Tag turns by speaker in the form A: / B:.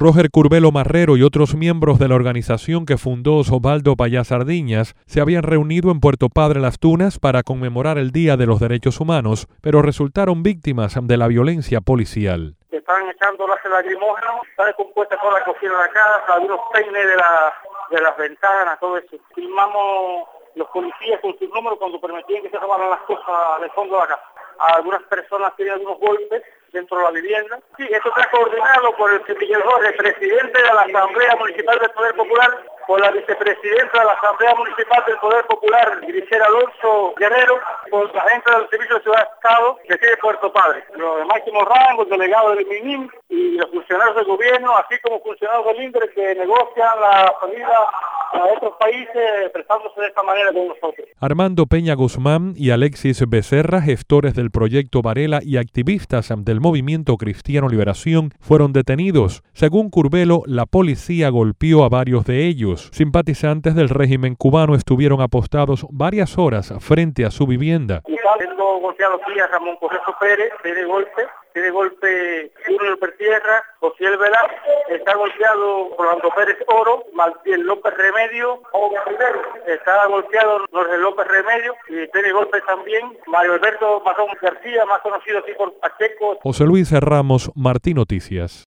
A: Roger Curbelo Marrero y otros miembros de la organización que fundó Osvaldo Payá Sardiñas se habían reunido en Puerto Padre Las Tunas para conmemorar el Día de los Derechos Humanos, pero resultaron víctimas de la violencia policial.
B: Estaban echando láser lacrimógeno, está descompuesta toda la cocina de la casa, algunos peines de las ventanas, todo eso. Filmamos los policías con sus números cuando permitían que se robaran las cosas del fondo de la casa. Algunas personas tienen algunos golpes dentro de la vivienda. Sí, esto está coordinado por el Miguel Jorge, presidente de la Asamblea Municipal del Poder Popular, por la vicepresidenta de la Asamblea Municipal del Poder Popular, Grisela Alonso Guerrero, por la gente del Servicio de Ciudad Estado, que tiene Puerto Padre, los de máximo rango, el delegado del MINIM y los funcionarios del gobierno, así como funcionarios del INDRE que negocian la salida a otros países prestándose de esta manera con nosotros.
A: Armando Peña Guzmán y Alexis Becerra, gestores del proyecto Varela y activistas del Movimiento Cristiano Liberación, fueron detenidos. Según Curbelo, la policía golpeó a varios de ellos. Simpatizantes del régimen cubano estuvieron apostados varias horas frente a su vivienda.
B: Tengo golpeado aquí a Ramón Correzo Pérez, tiene golpe Junior Pertierra, José Velázquez, está golpeado Rolando Pérez Oro, Martín López Remedio, está golpeado Jorge López Remedio y tiene golpe también Mario Alberto Mazón García, más conocido aquí por Pacheco.
A: José Luis Ramos, Martín Noticias.